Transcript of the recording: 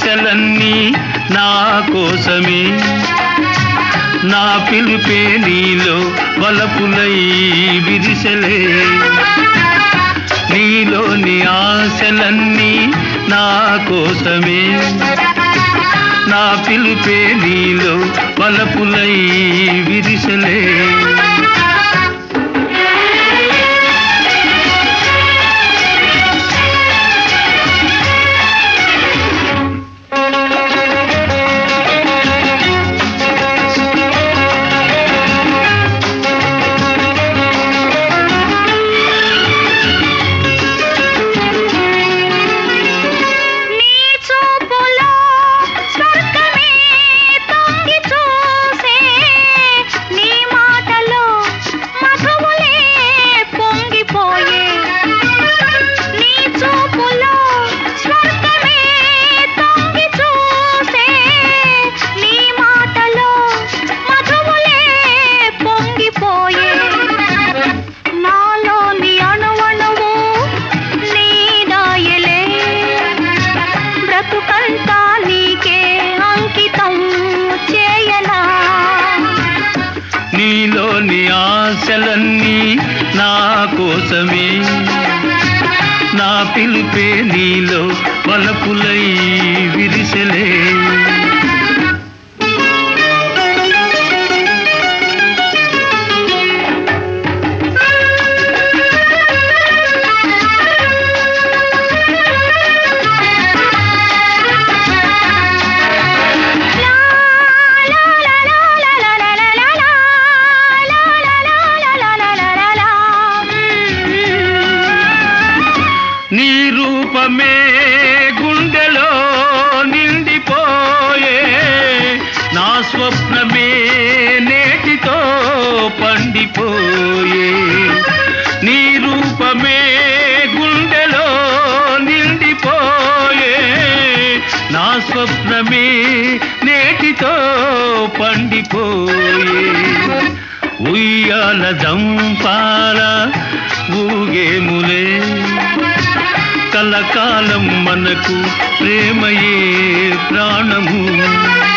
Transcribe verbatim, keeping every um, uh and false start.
ఆశలన్నీ నా కోసమే, నా పిలుపే నీలో వలపులై విరిసెలే. నీలోని ఆశలన్నీ నా కోసమే, నా పిలుపే నీలో వలపులై విరిసెలే. నీలోని ఆశలన్నీ నా కోసమే, నా పిలుపే నీలో వలపులై విరిసెలే. నీ రూపమే గుండెలో నిండిపోయే, నా స్వప్నమే నేటితో పండిపోయే. నీ రూపమే గుండెలో నిండిపోయే, నా స్వప్నమే నేటితో పండిపోయే. ఉయ్యాల జంపాల ఊగేములే, కలకాలం మనకు ప్రేమయే ప్రాణము.